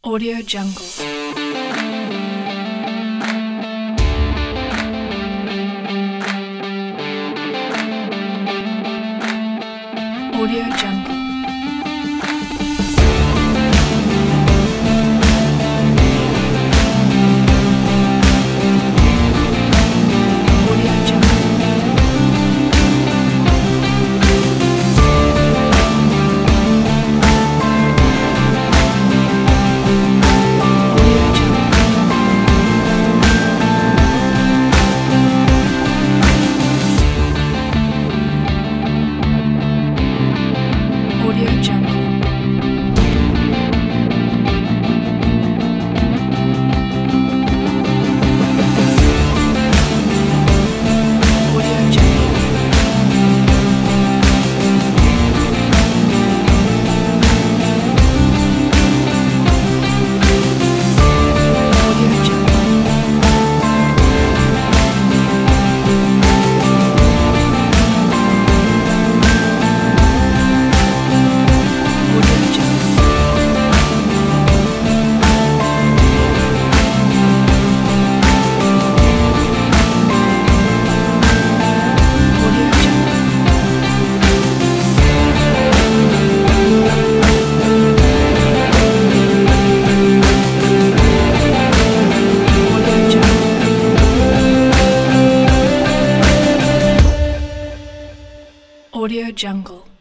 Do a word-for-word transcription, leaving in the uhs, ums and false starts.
Audio Jungle. Audio Jungle. Audio Jungle. Audio Jungle. Audio Jungle. Audio Jungle. Audio Jungle. Audio Jungle. Audio Jungle. Audio Jungle. Audio Jungle.